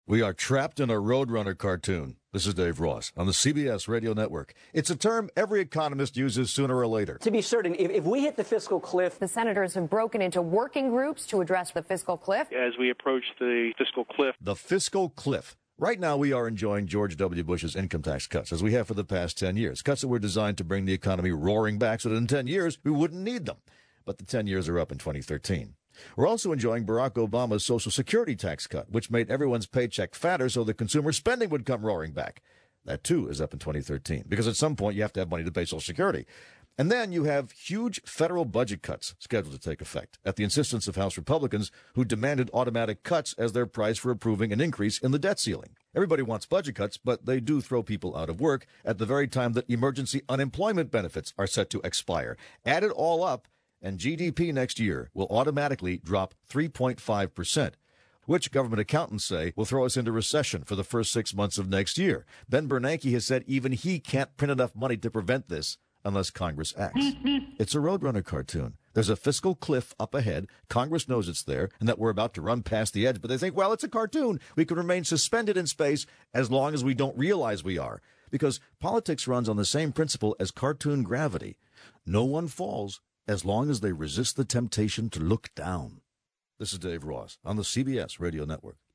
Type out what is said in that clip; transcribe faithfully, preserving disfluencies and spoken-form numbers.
We are trapped in a Roadrunner cartoon. This is Dave Ross on the C B S Radio Network. It's a term every economist uses sooner or later. To be certain, if, if we hit the fiscal cliff... The senators have broken into working groups to address the fiscal cliff. As we approach the fiscal cliff. The fiscal cliff. Right now, we are enjoying George W. Bush's income tax cuts, as we have for the past ten years. Cuts that were designed to bring the economy roaring back so that in ten years, we wouldn't need them. But the ten years are up in twenty thirteen. We're also enjoying Barack Obama's Social Security tax cut, which made everyone's paycheck fatter so the consumer spending would come roaring back. That, too, is up in twenty thirteen, because at some point you have to have money to pay Social Security. And then you have huge federal budget cuts scheduled to take effect at the insistence of House Republicans who demanded automatic cuts as their price for approving an increase in the debt ceiling. Everybody wants budget cuts, but they do throw people out of work at the very time that emergency unemployment benefits are set to expire. Add it all up, and G D P next year will automatically drop three point five percent, which government accountants say will throw us into recession for the first six months of next year. Ben Bernanke has said even he can't print enough money to prevent this unless Congress acts. It's a Roadrunner cartoon. There's a fiscal cliff up ahead. Congress knows it's there and that we're about to run past the edge, but they think, well, it's a cartoon. We can remain suspended in space as long as we don't realize we are, because politics runs on the same principle as cartoon gravity. No one falls as long as they resist the temptation to look down. This is Dave Ross on the C B S Radio Network.